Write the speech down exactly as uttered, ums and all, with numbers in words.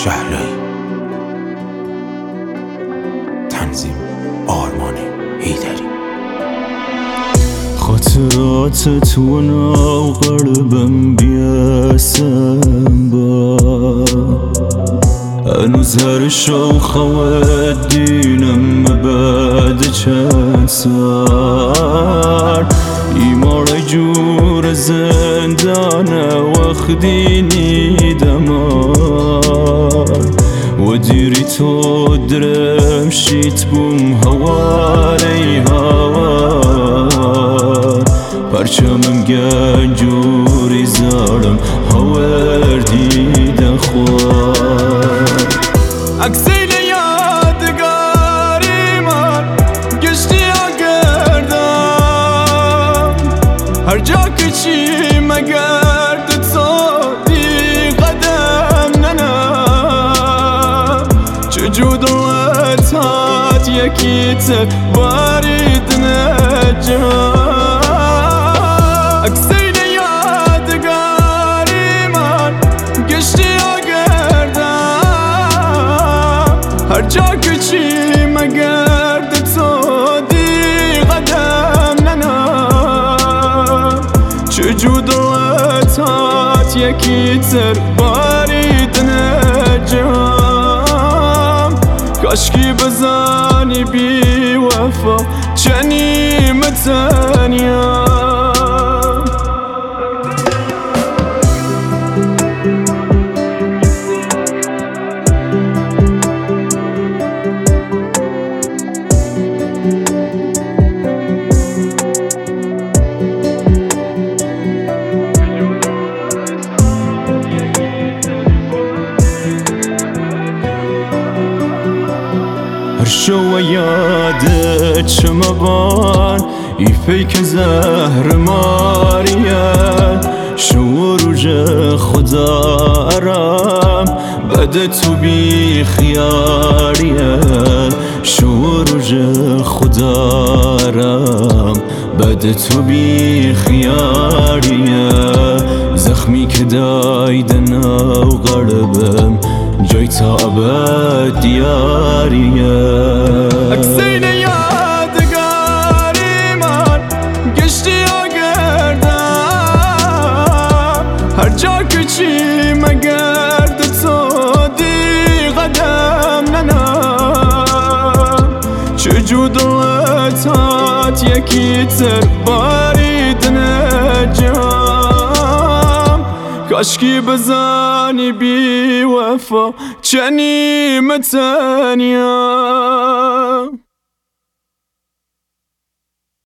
شهرایی. تنظیم آرمان حیدری. خاطرات تو ناو قلبم بیاسم با هنوز هر شوخه و دینم بعد چند سال ایمار جور زندانه وقتی نیدمار و دیری تو درم شیت بوم هواری هوار پرچمم گنجوری زارم هوار دیده خوار عکسین یادگاری من گشتی آگردم هر جا که چی مگرد تو دی قدم ننم چجود لطات یکی تبارید نجم عکسین یادگاری من گشتی هر جا که چی مگرد تو دی قدم ننم چجود لطات یکی تر بارید نجم کاشکی بزنی بی وفا چنی متنیم هر شو یادت شما بان ای پیک زهر ماریت شو روژ خدا رم بد تو بی خیاریت شو روژ خدا رم بد تو بی خیاریت زخمی که دایدن و قلبم جای تا ابد دیاریه عکسین یادگاری من گشتی آگردم هر جا که چی مگرد تو دی قدم ننم چجود لطات یکی تر بارید نجم کاشکی بزنی بی وفا چنی متنیم